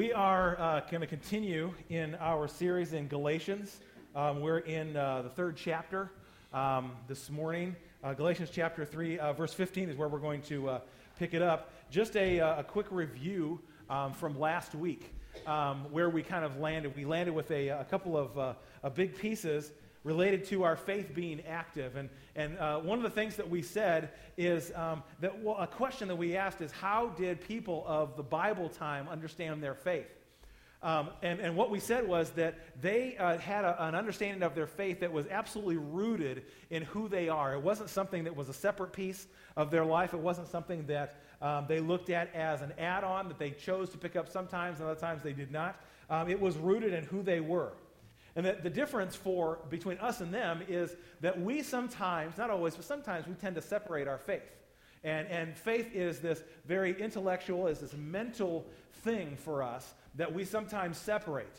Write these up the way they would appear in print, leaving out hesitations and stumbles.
We are going to continue in our series in Galatians. We're in the third chapter this morning. Galatians chapter 3, verse 15 is where we're going to pick it up. Just a quick review from last week where we kind of landed. We landed with a couple of big pieces related to our faith being active. And one of the things that we said is a question that we asked is, how did people of the Bible time understand their faith? And what we said was that they had an understanding of their faith that was absolutely rooted in who they are. It wasn't something that was a separate piece of their life. It wasn't something that they looked at as an add-on that they chose to pick up sometimes, and other times they did not. It was rooted in who they were. And the difference between us and them is that we sometimes, not always, but sometimes we tend to separate our faith. And faith is this very intellectual, is this mental thing for us that we sometimes separate.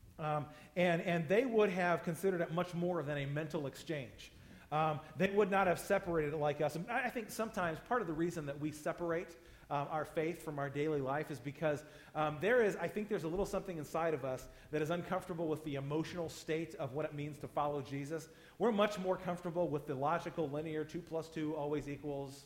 And they would have considered it much more than a mental exchange. They would not have separated it like us. And I think sometimes part of the reason that we separate our faith from our daily life is because I think there's a little something inside of us that is uncomfortable with the emotional state of what it means to follow Jesus. We're much more comfortable with the logical, linear, 2 + 2 always equals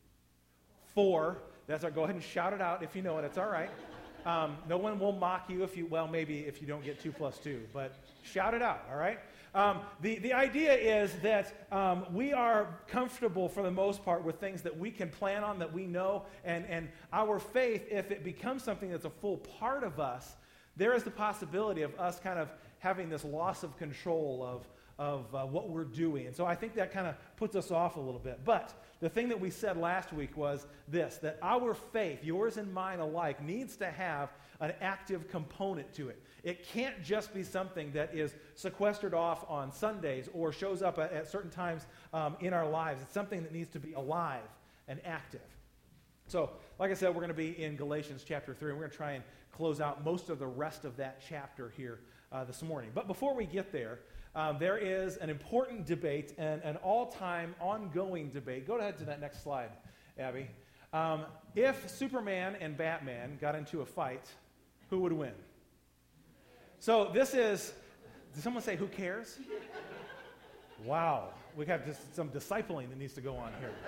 4. That's our, go ahead and shout it out if you know it. It's all right. No one will mock you maybe if you don't get 2 + 2, but shout it out, all right? The idea is that we are comfortable for the most part with things that we can plan on, that we know, and our faith, if it becomes something that's a full part of us, there is the possibility of us kind of having this loss of control of what we're doing. And so I think that kind of puts us off a little bit. But the thing that we said last week was this, that our faith, yours and mine alike, needs to have an active component to it. It can't just be something that is sequestered off on Sundays or shows up at certain times in our lives. It's something that needs to be alive and active. So, like I said, we're going to be in Galatians chapter 3, and we're going to try and close out most of the rest of that chapter here this morning. But before we get there, there is an important debate, and an all-time ongoing debate. Go ahead to that next slide, Abby. If Superman and Batman got into a fight, who would win? So this is, did someone say, who cares? Wow, we have just some discipling that needs to go on here.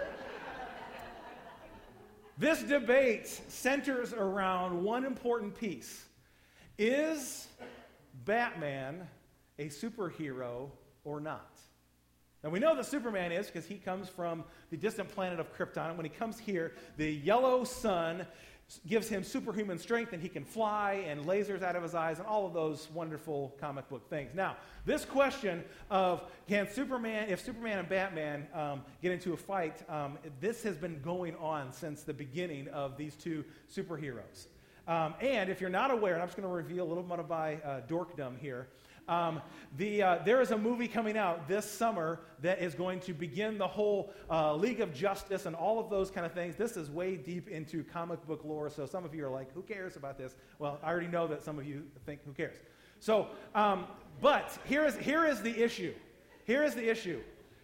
This debate centers around one important piece. Is Batman a superhero or not? Now, we know that Superman is because he comes from the distant planet of Krypton. And when he comes here, the yellow sun gives him superhuman strength, and he can fly, and lasers out of his eyes, and all of those wonderful comic book things. Now, this question of if Superman and Batman get into a fight, this has been going on since the beginning of these two superheroes. And if you're not aware, and I'm just going to reveal a little bit of my dorkdom here, there is a movie coming out this summer that is going to begin the whole League of Justice and all of those kind of things. This is way deep into comic book lore, so some of you are like, who cares about this? Well, I already know that some of you think, who cares? So, but here is the issue. Here is the issue.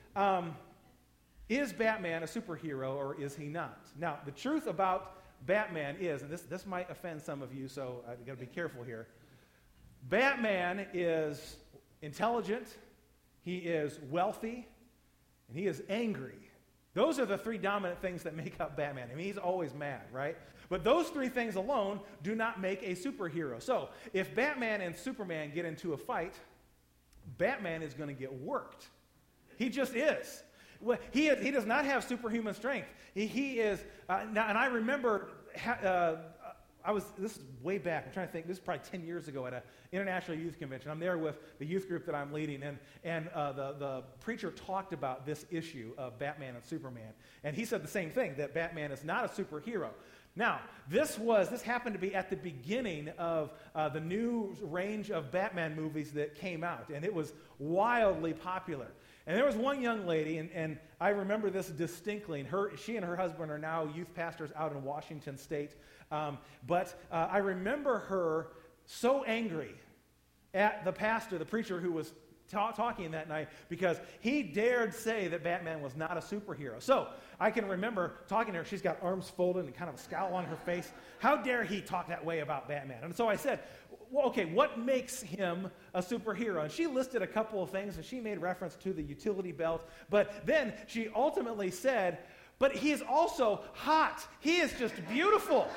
Is Batman a superhero or is he not? Now, the truth about Batman is, and this might offend some of you, so I've got to be careful here. Batman is intelligent, he is wealthy, and he is angry. Those are the three dominant things that make up Batman. I mean, he's always mad, right? But those three things alone do not make a superhero. So, if Batman and Superman get into a fight, Batman is going to get worked. He just is. Well, he does not have superhuman strength. He is, and I remember, this is way back, I'm trying to think, this is probably 10 years ago at an international youth convention. I'm there with the youth group that I'm leading, and the preacher talked about this issue of Batman and Superman. And he said the same thing, that Batman is not a superhero. Now, this happened to be at the beginning of the new range of Batman movies that came out, and it was wildly popular. And there was one young lady, and I remember this distinctly. She and her husband are now youth pastors out in Washington State. But I remember her so angry at the pastor, the preacher who was talking that night because he dared say that Batman was not a superhero. So I can remember talking to her. She's got arms folded and kind of a scowl on her face. How dare he talk that way about Batman? And so I said, well, okay, what makes him a superhero? And she listed a couple of things, and she made reference to the utility belt. But then she ultimately said, but he is also hot. He is just beautiful.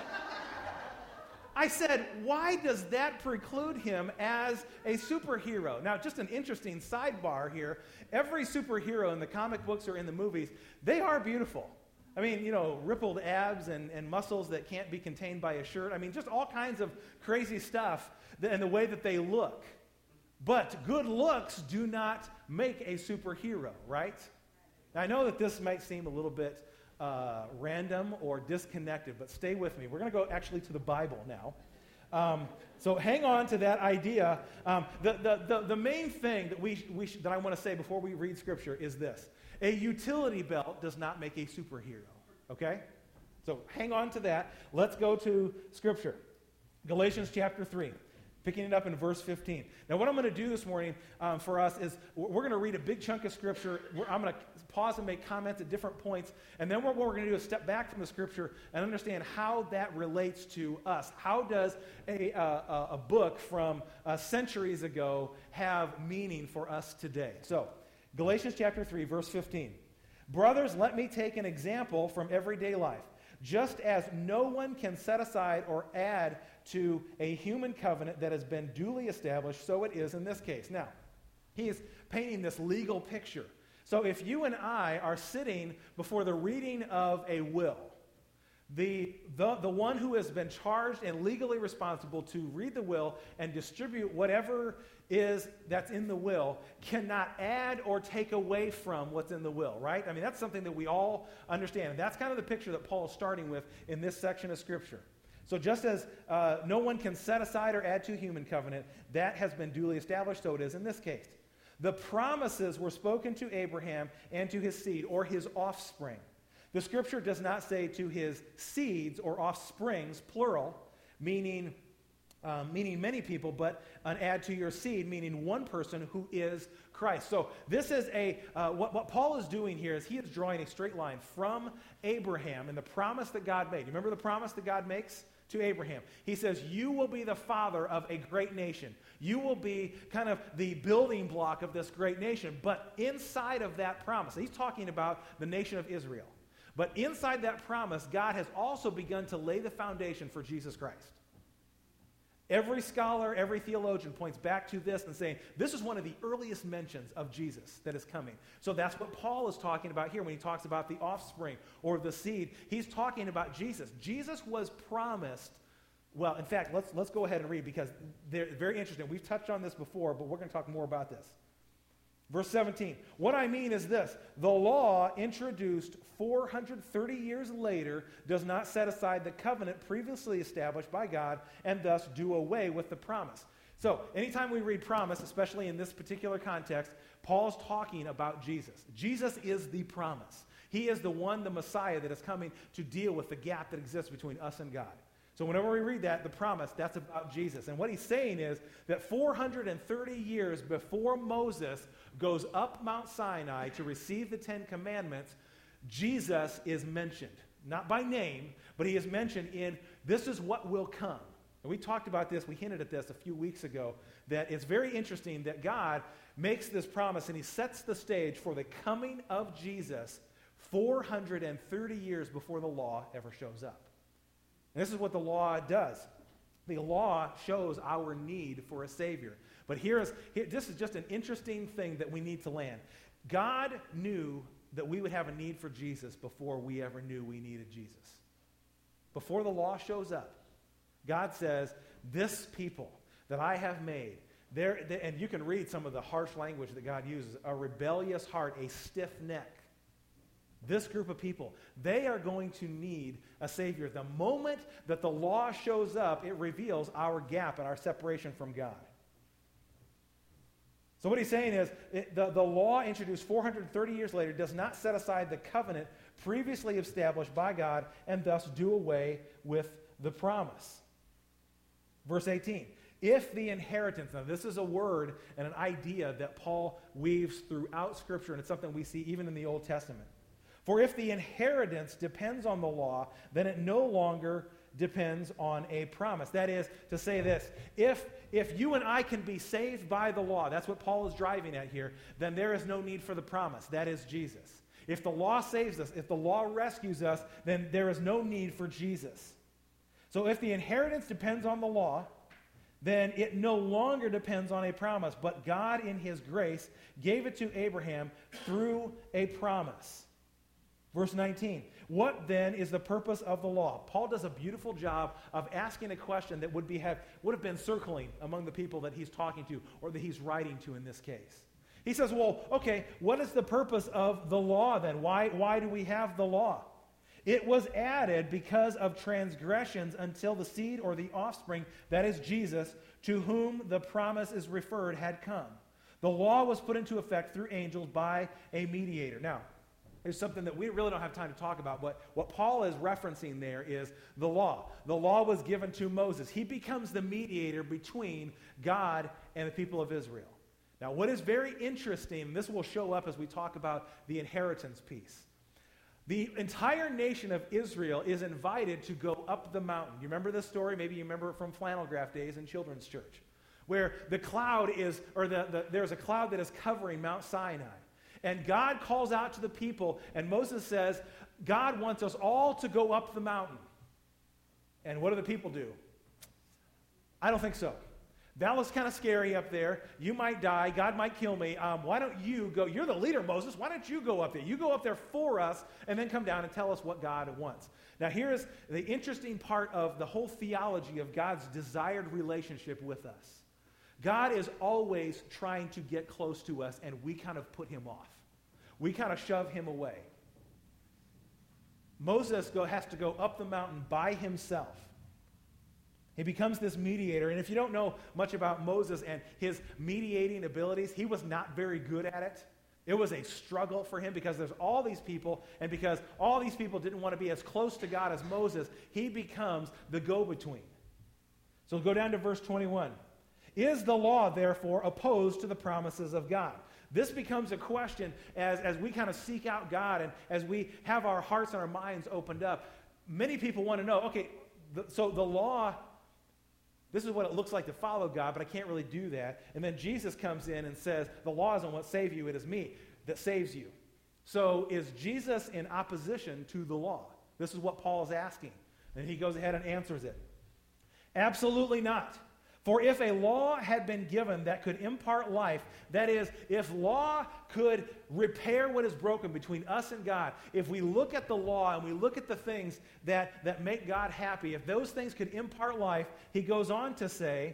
I said, why does that preclude him as a superhero? Now, just an interesting sidebar here. Every superhero in the comic books or in the movies, they are beautiful. I mean, rippled abs and muscles that can't be contained by a shirt. I mean, just all kinds of crazy stuff and the way that they look. But good looks do not make a superhero, right? Now, I know that this might seem a little bit random or disconnected, but stay with me. We're going to go actually to the Bible now. So hang on to that idea. The main thing that that I want to say before we read Scripture is this. A utility belt does not make a superhero, okay? So hang on to that. Let's go to Scripture. Galatians chapter 3. Picking it up in verse 15. Now, what I'm going to do this morning for us is we're going to read a big chunk of Scripture. I'm going to pause and make comments at different points. And then what we're going to do is step back from the Scripture and understand how that relates to us. How does a book from centuries ago have meaning for us today? So, Galatians chapter 3, verse 15. Brothers, let me take an example from everyday life. Just as no one can set aside or add to a human covenant that has been duly established, so it is in this case. Now, he is painting this legal picture. So if you and I are sitting before the reading of a will, the one who has been charged and legally responsible to read the will and distribute whatever that's in the will cannot add or take away from what's in the will, right? I mean, that's something that we all understand. And that's kind of the picture that Paul is starting with in this section of Scripture. So just as no one can set aside or add to a human covenant, that has been duly established, so it is in this case. The promises were spoken to Abraham and to his seed, or his offspring. The Scripture does not say to his seeds or offsprings, plural, meaning many people, but an add to your seed, meaning one person who is Christ. So this is what Paul is doing here is he is drawing a straight line from Abraham and the promise that God made. You remember the promise that God makes to Abraham? He says, you will be the father of a great nation. You will be kind of the building block of this great nation. But inside of that promise, he's talking about the nation of Israel. But inside that promise, God has also begun to lay the foundation for Jesus Christ. Every scholar, every theologian points back to this and saying, this is one of the earliest mentions of Jesus that is coming. So that's what Paul is talking about here when he talks about the offspring or the seed. He's talking about Jesus. Jesus was promised. Well, in fact, let's go ahead and read because they're very interesting. We've touched on this before, but we're going to talk more about this. Verse 17, what I mean is this: the law introduced 430 years later does not set aside the covenant previously established by God and thus do away with the promise. So anytime we read promise, especially in this particular context, Paul's talking about Jesus. Jesus is the promise. He is the one, the Messiah, that is coming to deal with the gap that exists between us and God. So whenever we read that, the promise, that's about Jesus. And what he's saying is that 430 years before Moses goes up Mount Sinai to receive the Ten Commandments, Jesus is mentioned. Not by name, but he is mentioned in this is what will come. And we talked about this, we hinted at this a few weeks ago, that it's very interesting that God makes this promise and he sets the stage for the coming of Jesus 430 years before the law ever shows up. And this is what the law does. The law shows our need for a Savior. But this is just an interesting thing that we need to land. God knew that we would have a need for Jesus before we ever knew we needed Jesus. Before the law shows up, God says, this people that I have made, and you can read some of the harsh language that God uses, a rebellious heart, a stiff neck. This group of people, they are going to need a Savior. The moment that the law shows up, it reveals our gap and our separation from God. So what he's saying is, the law introduced 430 years later does not set aside the covenant previously established by God and thus do away with the promise. Verse 18, If the inheritance, now this is a word and an idea that Paul weaves throughout Scripture, and it's something we see even in the Old Testament. For if the inheritance depends on the law, then it no longer depends on a promise. That is to say this, if you and I can be saved by the law, that's what Paul is driving at here, then there is no need for the promise. That is Jesus. If the law saves us, if the law rescues us, then there is no need for Jesus. So if the inheritance depends on the law, then it no longer depends on a promise, but God in his grace gave it to Abraham through a promise. Verse 19, what then is the purpose of the law? Paul does a beautiful job of asking a question that would have been circling among the people that he's talking to or that he's writing to in this case. He says, well, okay, what is the purpose of the law then? Why do we have the law? It was added because of transgressions until the seed or the offspring, that is Jesus, to whom the promise is referred, had come. The law was put into effect through angels by a mediator. Now, there's something that we really don't have time to talk about, but what Paul is referencing there is the law. The law was given to Moses. He becomes the mediator between God and the people of Israel. Now, what is very interesting, this will show up as we talk about the inheritance piece. The entire nation of Israel is invited to go up the mountain. You remember this story? Maybe you remember it from flannel graph days in children's church, where the cloud is, or there's a cloud that is covering Mount Sinai. And God calls out to the people, and Moses says, God wants us all to go up the mountain. And what do the people do? I don't think so. That was kind of scary up there. You might die. God might kill me. Why don't you go? You're the leader, Moses. Why don't you go up there? You go up there for us and then come down and tell us what God wants. Now, here's the interesting part of the whole theology of God's desired relationship with us. God is always trying to get close to us, and we kind of put him off. We kind of shove him away. Moses has to go up the mountain by himself. He becomes this mediator, and if you don't know much about Moses and his mediating abilities, he was not very good at it. It was a struggle for him because there's all these people, and because all these people didn't want to be as close to God as Moses, he becomes the go-between. So go down to verse 21. Is the law, therefore, opposed to the promises of God? This becomes a question as we kind of seek out God and as we have our hearts and our minds opened up. Many people want to know, okay, so the law, this is what it looks like to follow God, but I can't really do that. And then Jesus comes in and says, the law isn't what saves you, it is me that saves you. So is Jesus in opposition to the law? This is what Paul is asking. And he goes ahead and answers it. Absolutely not. For if a law had been given that could impart life, that is, if law could repair what is broken between us and God, if we look at the law and we look at the things that make God happy, if those things could impart life, he goes on to say,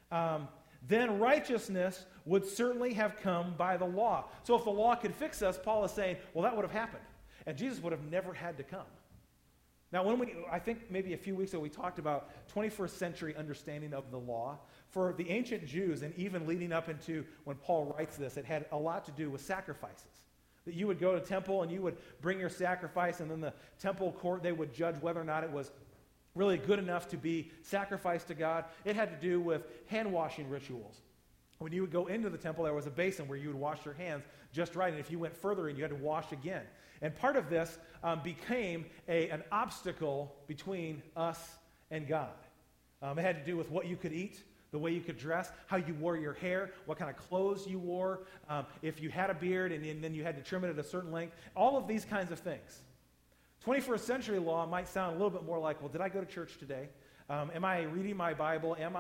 then righteousness would certainly have come by the law. So if the law could fix us, Paul is saying, well, that would have happened. And Jesus would have never had to come. Now, I think maybe a few weeks ago we talked about 21st century understanding of the law. For the ancient Jews, and even leading up into when Paul writes this, it had a lot to do with sacrifices. That you would go to the temple and you would bring your sacrifice, and then the temple court, they would judge whether or not it was really good enough to be sacrificed to God. It had to do with hand-washing rituals. When you would go into the temple, there was a basin where you would wash your hands just right, and if you went further in, you had to wash again. And part of this became an obstacle between us and God. It had to do with what you could eat, the way you could dress, how you wore your hair, what kind of clothes you wore, if you had a beard and then you had to trim it at a certain length, all of these kinds of things. 21st century law might sound a little bit more like, well, did I go to church today? Am I reading my Bible? Am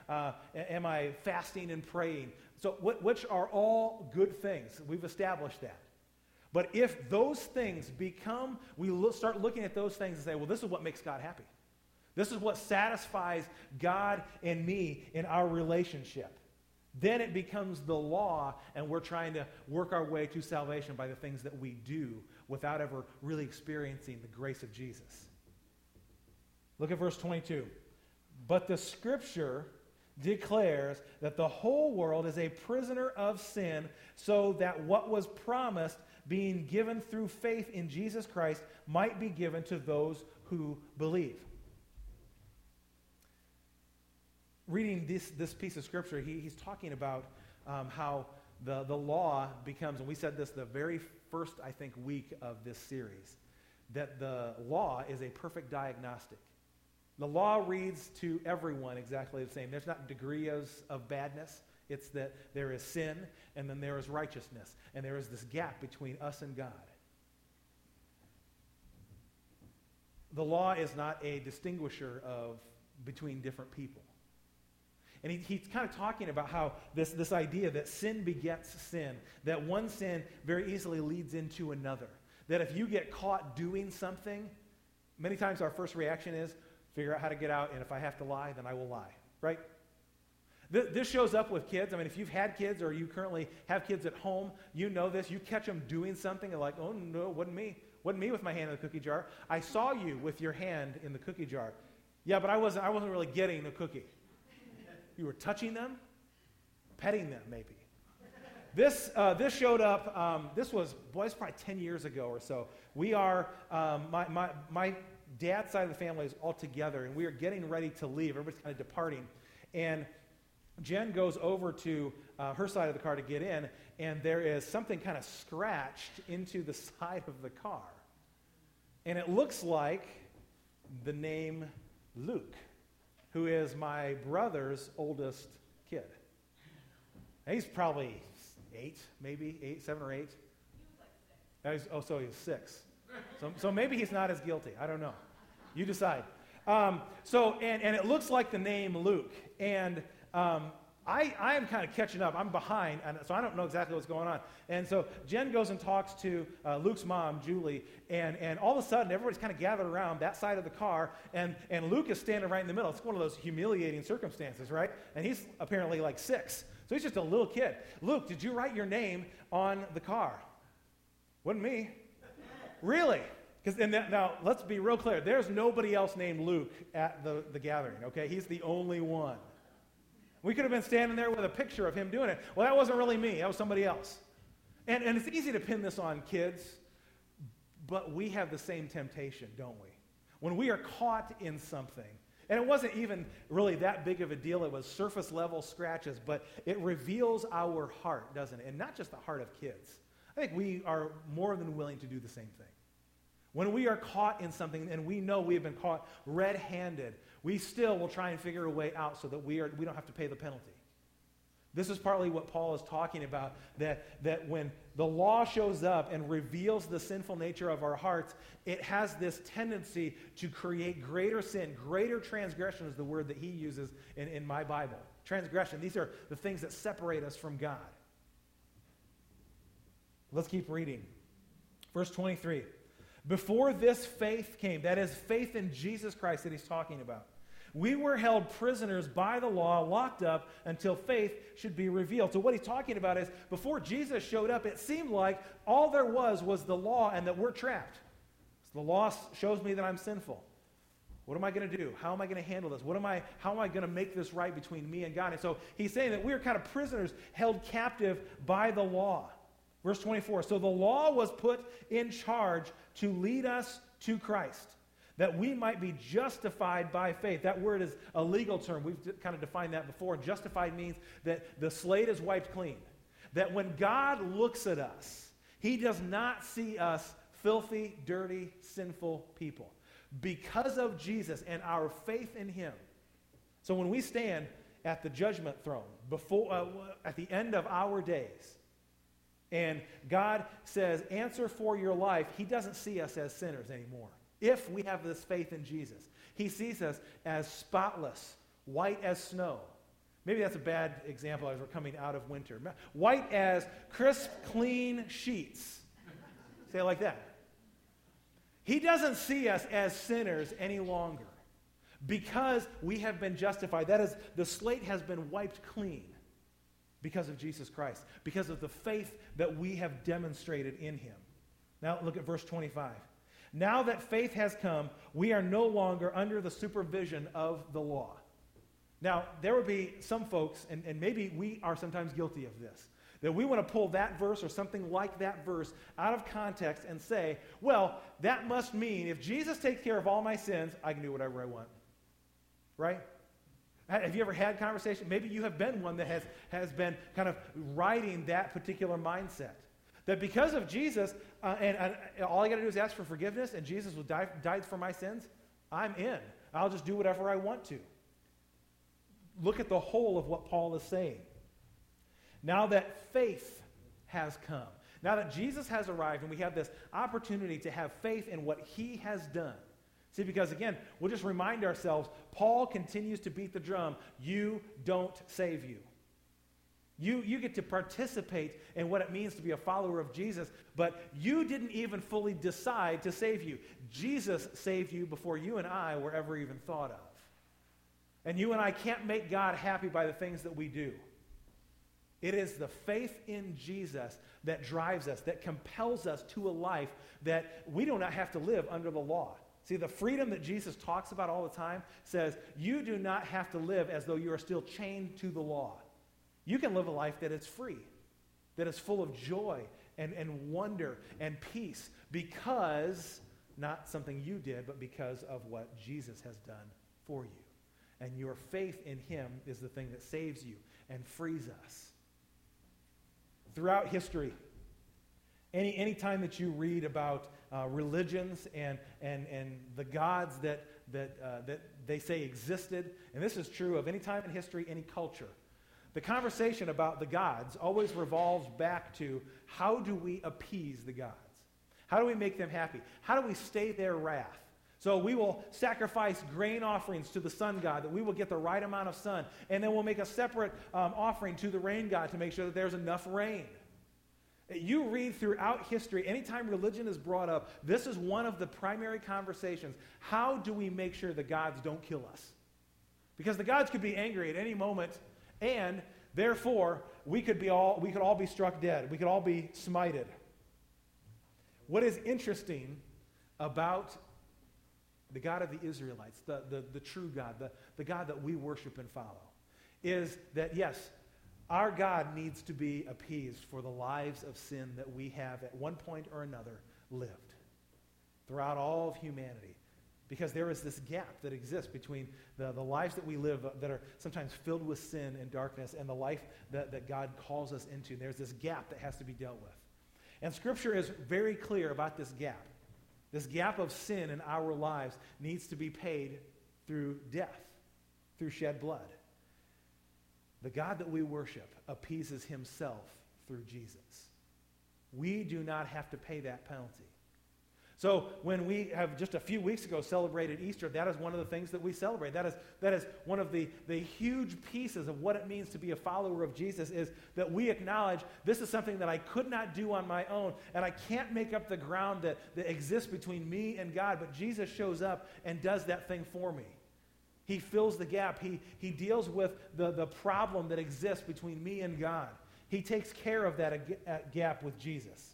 I fasting and praying? So which are all good things. We've established that. But if those things we start looking at those things and say, well, this is what makes God happy. This is what satisfies God and me in our relationship. Then it becomes the law, and we're trying to work our way to salvation by the things that we do without ever really experiencing the grace of Jesus. Look at verse 22. But the Scripture declares that the whole world is a prisoner of sin, so that what was promised, being given through faith in Jesus Christ, might be given to those who believe. reading this piece of Scripture, he's talking about how the law becomes, and we said this the very first, I think, week of this series, that the law is a perfect diagnostic. The law reads to everyone exactly the same. There's not degrees of badness. It's that there is sin, and then there is righteousness, and there is this gap between us and God. The law is not a distinguisher between different people. And he's kind of talking about how this idea that sin begets sin, that one sin very easily leads into another. That if you get caught doing something, many times our first reaction is, figure out how to get out, and if I have to lie, then I will lie, right? This shows up with kids. I mean, if you've had kids or you currently have kids at home, you know this. You catch them doing something and like, oh no, wasn't me. Wasn't me with my hand in the cookie jar. I saw you with your hand in the cookie jar. Yeah, but I wasn't really getting the cookie. You were touching them, petting them maybe. This showed up, this was probably 10 years ago or so. We are, my dad's side of the family is all together, and we are getting ready to leave. Everybody's kind of departing. And Jen goes over to her side of the car to get in, and there is something kind of scratched into the side of the car. And it looks like the name Luke, who is my brother's oldest kid. And he's probably 7 or 8. He was like 6. So he's 6. So maybe he's not as guilty. I don't know. You decide. And it looks like the name Luke. And I am kind of catching up. I'm behind, and so I don't know exactly what's going on. And so Jen goes and talks to Luke's mom, Julie, and all of a sudden everybody's kind of gathered around that side of the car, and Luke is standing right in the middle. It's one of those humiliating circumstances, right? And he's apparently like 6. So he's just a little kid. Luke, did you write your name on the car? Wasn't me. Really? Now, let's be real clear. There's nobody else named Luke at the gathering, okay? He's the only one. We could have been standing there with a picture of him doing it. Well, that wasn't really me. That was somebody else. And it's easy to pin this on kids, but we have the same temptation, don't we? When we are caught in something, and it wasn't even really that big of a deal. It was surface level scratches, but it reveals our heart, doesn't it? And not just the heart of kids. I think we are more than willing to do the same thing. When we are caught in something and we know we have been caught red-handed, we still will try and figure a way out so that we don't have to pay the penalty. This is partly what Paul is talking about, that when the law shows up and reveals the sinful nature of our hearts, it has this tendency to create greater sin. Greater transgression is the word that he uses in my Bible. Transgression. These are the things that separate us from God. Let's keep reading. Verse 23. Before this faith came, that is faith in Jesus Christ that he's talking about, we were held prisoners by the law, locked up until faith should be revealed. So what he's talking about is before Jesus showed up, it seemed like all there was the law and that we're trapped. So the law shows me that I'm sinful. What am I going to do? How am I going to handle this? How am I going to make this right between me and God? And so he's saying that we are kind of prisoners held captive by the law. Verse 24, so the law was put in charge to lead us to Christ, that we might be justified by faith. That word is a legal term. We've kind of defined that before. Justified means that the slate is wiped clean. That when God looks at us, he does not see us filthy, dirty, sinful people. Because of Jesus and our faith in him. So when we stand at the judgment throne, at the end of our days, and God says, answer for your life, he doesn't see us as sinners anymore. If we have this faith in Jesus, he sees us as spotless, white as snow. Maybe that's a bad example as we're coming out of winter. White as crisp, clean sheets. Say it like that. He doesn't see us as sinners any longer because we have been justified. That is, the slate has been wiped clean. Because of Jesus Christ, because of the faith that we have demonstrated in him. Now look at verse 25. Now that faith has come, we are no longer under the supervision of the law. Now, there would be some folks, and maybe we are sometimes guilty of this, that we want to pull that verse or something like that verse out of context and say, well, that must mean if Jesus takes care of all my sins, I can do whatever I want. Right? Have you ever had conversation? Maybe you have been one that has been kind of riding that particular mindset. That because of Jesus, and all I got to do is ask for forgiveness, and Jesus died for my sins, I'm in. I'll just do whatever I want to. Look at the whole of what Paul is saying. Now that faith has come, now that Jesus has arrived, and we have this opportunity to have faith in what he has done. See, because again, we'll just remind ourselves, Paul continues to beat the drum. You don't save you. You get to participate in what it means to be a follower of Jesus, but you didn't even fully decide to save you. Jesus saved you before you and I were ever even thought of. And you and I can't make God happy by the things that we do. It is the faith in Jesus that drives us, that compels us to a life that we do not have to live under the law. See, the freedom that Jesus talks about all the time says you do not have to live as though you are still chained to the law. You can live a life that is free, that is full of joy and wonder and peace because, not something you did, but because of what Jesus has done for you. And your faith in him is the thing that saves you and frees us. Throughout history, any time that you read about religions and the gods that they say existed, and this is true of any time in history, any culture, the conversation about the gods always revolves back to how do we appease the gods? How do we make them happy? How do we stay their wrath? So we will sacrifice grain offerings to the sun god, that we will get the right amount of sun, and then we'll make a separate offering to the rain god to make sure that there's enough rain. You read throughout history, anytime religion is brought up, this is one of the primary conversations. How do we make sure the gods don't kill us? Because the gods could be angry at any moment, and therefore we could all be struck dead. We could all be smited. What is interesting about the God of the Israelites, the true God, the God that we worship and follow, is that yes, our God needs to be appeased for the lives of sin that we have at one point or another lived throughout all of humanity. Because there is this gap that exists between the lives that we live that are sometimes filled with sin and darkness and the life that God calls us into. There's this gap that has to be dealt with. And Scripture is very clear about this gap. This gap of sin in our lives needs to be paid through death, through shed blood. The God that we worship appeases himself through Jesus. We do not have to pay that penalty. So when we have just a few weeks ago celebrated Easter, that is one of the things that we celebrate. That is one of the huge pieces of what it means to be a follower of Jesus, is that we acknowledge this is something that I could not do on my own, and I can't make up the ground that exists between me and God, but Jesus shows up and does that thing for me. He fills the gap. He deals with the problem that exists between me and God. He takes care of that gap with Jesus.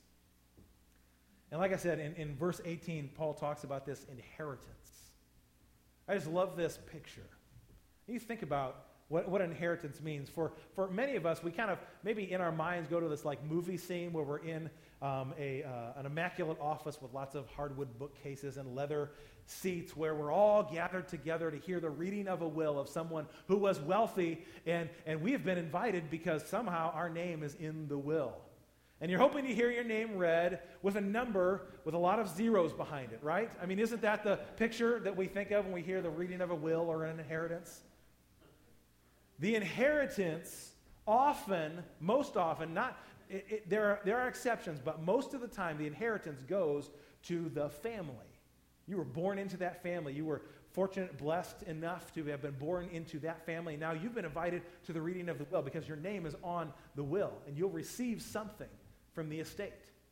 And like I said, in verse 18, Paul talks about this inheritance. I just love this picture. You think about what inheritance means. For many of us, we kind of, maybe in our minds, go to this like movie scene where we're in an immaculate office with lots of hardwood bookcases and leather seats where we're all gathered together to hear the reading of a will of someone who was wealthy, and we have been invited because somehow our name is in the will. And you're hoping to hear your name read with a number with a lot of zeros behind it, right? I mean, isn't that the picture that we think of when we hear the reading of a will or an inheritance? The inheritance most often, there are exceptions, but most of the time the inheritance goes to the family. You were born into that family. You were fortunate, blessed enough to have been born into that family. Now you've been invited to the reading of the will because your name is on the will, and you'll receive something from the estate.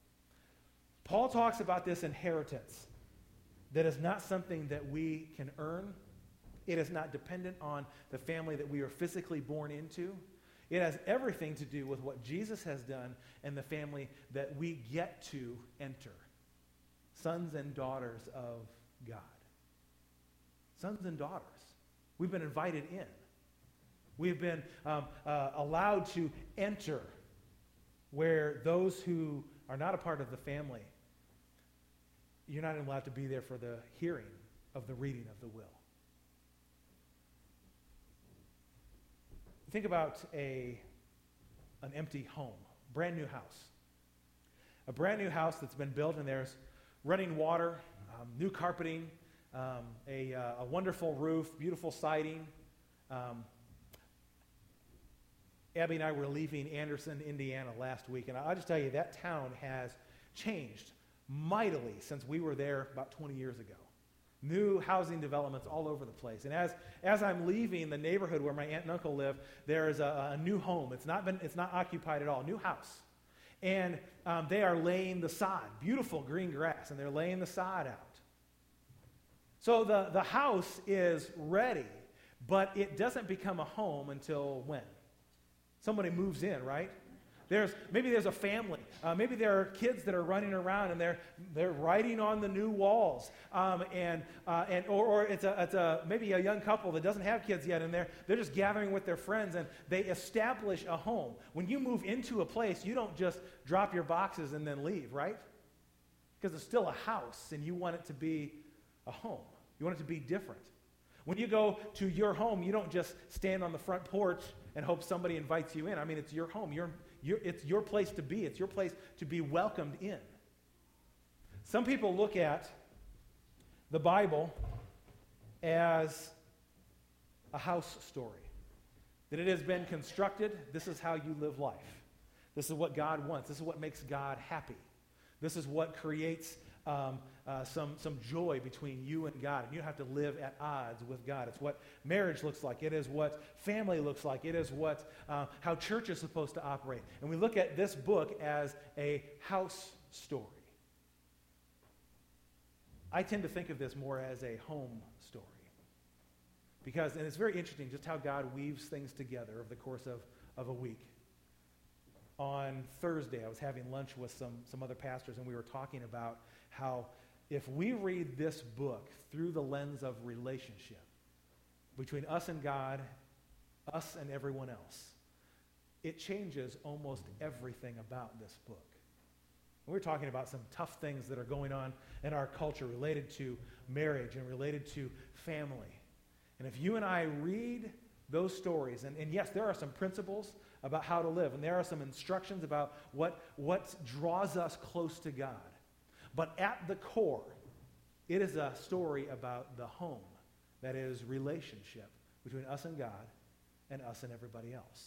Paul talks about this inheritance that is not something that we can earn. It is not dependent on the family that we are physically born into. It has everything to do with what Jesus has done and the family that we get to enter. Sons and daughters of God. Sons and daughters. We've been invited in. We've been allowed to enter where those who are not a part of the family, you're not allowed to be there for the hearing of the reading of the will. Think about an empty home, brand new house. A brand new house that's been built, and there's running water, new carpeting, a wonderful roof, beautiful siding. Abby and I were leaving Anderson, Indiana last week, and I'll just tell you, that town has changed mightily since we were there about 20 years ago. New housing developments all over the place. And as I'm leaving the neighborhood where my aunt and uncle live, there is a new home. It's not occupied at all, new house. And they are laying the sod, beautiful green grass, and they're laying the sod out. So the house is ready, but it doesn't become a home until when? Somebody moves in, right? Maybe there's a family. Maybe there are kids that are running around and they're writing on the new walls. Or it's maybe a young couple that doesn't have kids yet, and they're just gathering with their friends, and they establish a home. When you move into a place, you don't just drop your boxes and then leave, right? Because it's still a house, and you want it to be a home. You want it to be different. When you go to your home, you don't just stand on the front porch and hope somebody invites you in. I mean, it's your home. It's your place to be. It's your place to be welcomed in. Some people look at the Bible as a house story. That it has been constructed. This is how you live life. This is what God wants. This is what makes God happy. This is what creates some joy between you and God. And you don't have to live at odds with God. It's what marriage looks like. It is what family looks like. It is what how church is supposed to operate. And we look at this book as a house story. I tend to think of this more as a home story. And it's very interesting just how God weaves things together over the course of a week. On Thursday, I was having lunch with some other pastors, and we were talking about how if we read this book through the lens of relationship between us and God, us and everyone else, it changes almost everything about this book. And we're talking about some tough things that are going on in our culture related to marriage and related to family. And if you and I read those stories, and yes, there are some principles about how to live, and there are some instructions about what draws us close to God. But at the core, it is a story about the home, that is relationship between us and God and us and everybody else.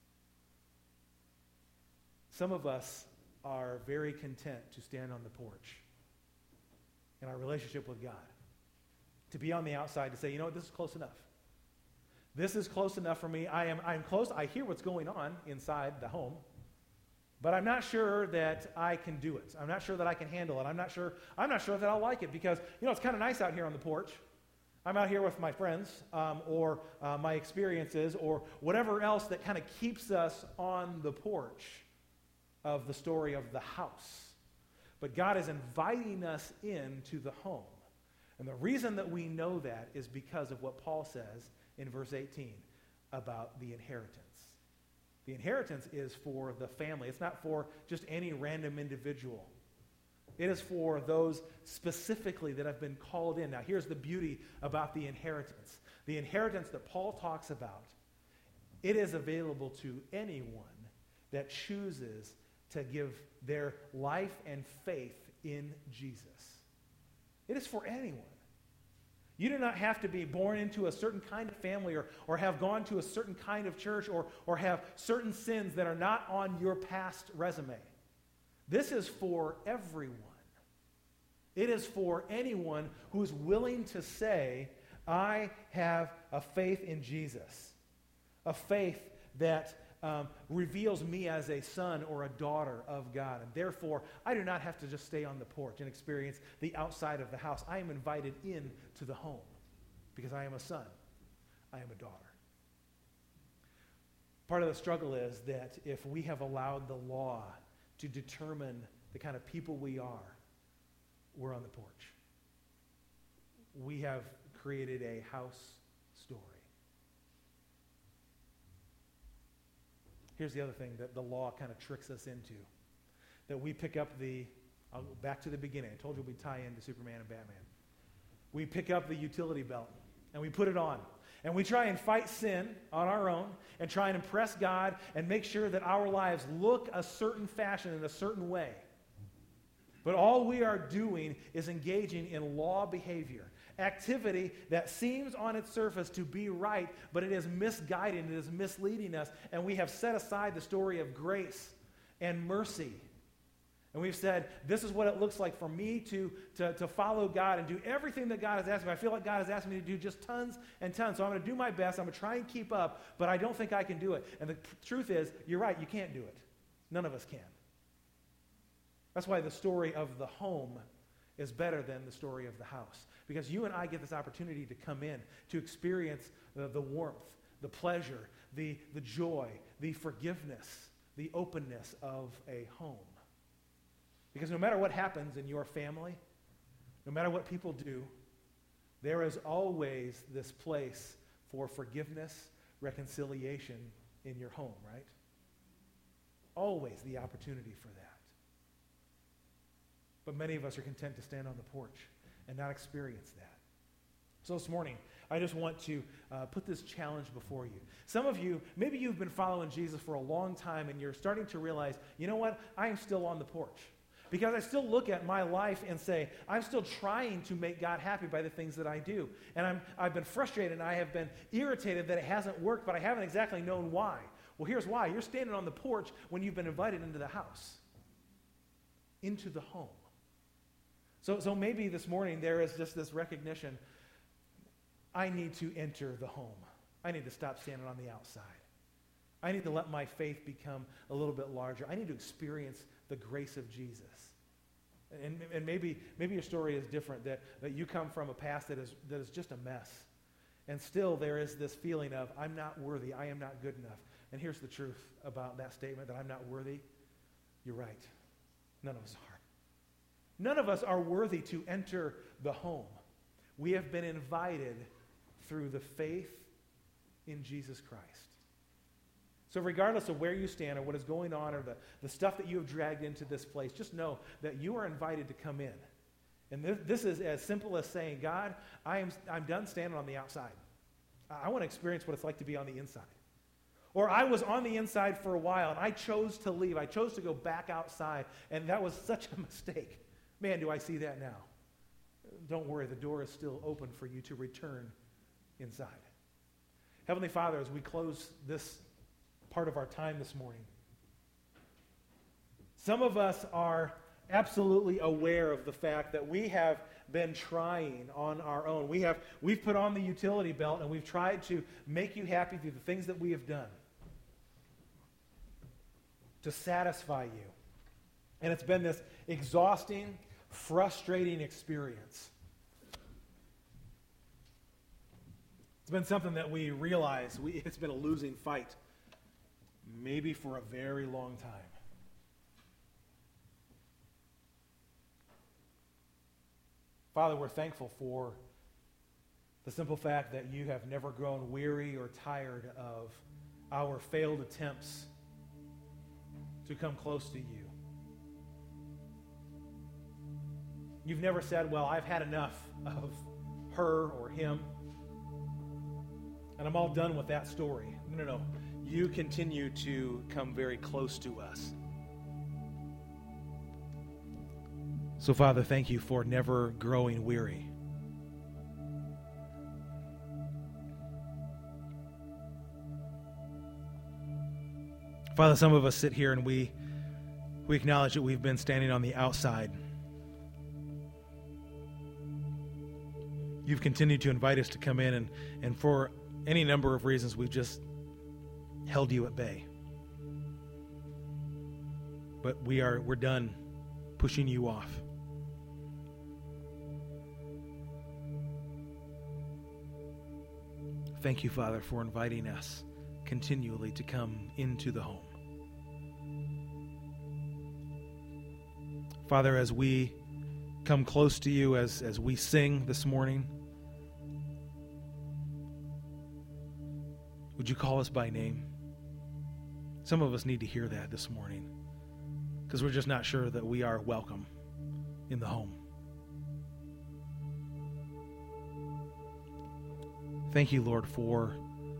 Some of us are very content to stand on the porch in our relationship with God, to be on the outside, to say, you know what, this is close enough. This is close enough for me. I'm close. I hear what's going on inside the home, but I'm not sure that I can do it. I'm not sure that I can handle it. I'm not sure that I'll like it because, it's kind of nice out here on the porch. I'm out here with my friends or my experiences or whatever else that kind of keeps us on the porch of the story of the house. But God is inviting us into the home. And the reason that we know that is because of what Paul says in verse 18 about the inheritance. The inheritance is for the family. It's not for just any random individual. It is for those specifically that have been called in. Now, here's the beauty about the inheritance. The inheritance that Paul talks about, it is available to anyone that chooses to give their life and faith in Jesus. It is for anyone. You do not have to be born into a certain kind of family or have gone to a certain kind of church or have certain sins that are not on your past resume. This is for everyone. It is for anyone who is willing to say, I have a faith in Jesus, a faith that reveals me as a son or a daughter of God. And therefore, I do not have to just stay on the porch and experience the outside of the house. I am invited in to the home because I am a son. I am a daughter. Part of the struggle is that if we have allowed the law to determine the kind of people we are, we're on the porch. We have created a house story. Here's the other thing that the law kind of tricks us into. That we pick up I'll go back to the beginning. I told you we'd tie into Superman and Batman. We pick up the utility belt and we put it on. And we try and fight sin on our own and try and impress God and make sure that our lives look a certain fashion in a certain way. But all we are doing is engaging in law behavior, activity that seems on its surface to be right, but it is misguiding, it is misleading us, and we have set aside the story of grace and mercy. And we've said, this is what it looks like for me to follow God and do everything that God has asked me. I feel like God has asked me to do just tons and tons, so I'm going to do my best. I'm going to try and keep up, but I don't think I can do it. And the truth is, you're right, you can't do it. None of us can. That's why the story of the home is better than the story of the house. Because you and I get this opportunity to come in, to experience the warmth, the pleasure, the joy, the forgiveness, the openness of a home. Because no matter what happens in your family, no matter what people do, there is always this place for forgiveness, reconciliation in your home, right? Always the opportunity for that. But many of us are content to stand on the porch and not experience that. So this morning, I just want to put this challenge before you. Some of you, maybe you've been following Jesus for a long time and you're starting to realize, you know what, I am still on the porch. Because I still look at my life and say, I'm still trying to make God happy by the things that I do. And I've been frustrated and I have been irritated that it hasn't worked, but I haven't exactly known why. Well, here's why. You're standing on the porch when you've been invited into the house, into the home. So maybe this morning there is just this recognition, I need to enter the home. I need to stop standing on the outside. I need to let my faith become a little bit larger. I need to experience the grace of Jesus. And maybe your story is different, that you come from a past that is just a mess. And still there is this feeling of, I'm not worthy, I am not good enough. And here's the truth about that statement, that I'm not worthy. You're right. None of us are. None of us are worthy to enter the home. We have been invited through the faith in Jesus Christ. So regardless of where you stand or what is going on or the stuff that you have dragged into this place, just know that you are invited to come in. And this is as simple as saying, God, I'm done standing on the outside. I want to experience what it's like to be on the inside. Or I was on the inside for a while and I chose to leave. I chose to go back outside, and that was such a mistake. Man, do I see that now. Don't worry, the door is still open for you to return inside. Heavenly Father, as we close this part of our time this morning, some of us are absolutely aware of the fact that we have been trying on our own. We've put on the utility belt and we've tried to make you happy through the things that we have done to satisfy you. And it's been this exhausting, frustrating experience. It's been something that we realize it's been a losing fight, maybe for a very long time. Father, we're thankful for the simple fact that you have never grown weary or tired of our failed attempts to come close to you. You've never said, well, I've had enough of her or him, and I'm all done with that story. No. You continue to come very close to us. So, Father, thank you for never growing weary. Father, some of us sit here and we acknowledge that we've been standing on the outside. You've continued to invite us to come in, and for any number of reasons, we've just held you at bay. But we're done pushing you off. Thank you, Father, for inviting us continually to come into the home. Father, as we come close to you, as we sing this morning, would you call us by name? Some of us need to hear that this morning because we're just not sure that we are welcome in the home. Thank you, Lord, for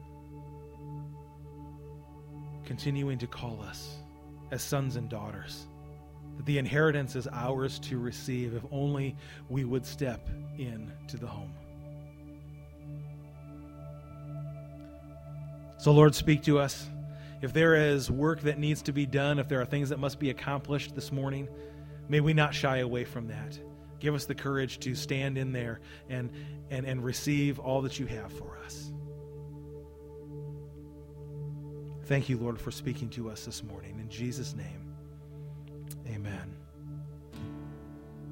continuing to call us as sons and daughters, that the inheritance is ours to receive if only we would step into the home. So, Lord, speak to us. If there is work that needs to be done, if there are things that must be accomplished this morning, may we not shy away from that. Give us the courage to stand in there and receive all that you have for us. Thank you, Lord, for speaking to us this morning. In Jesus' name.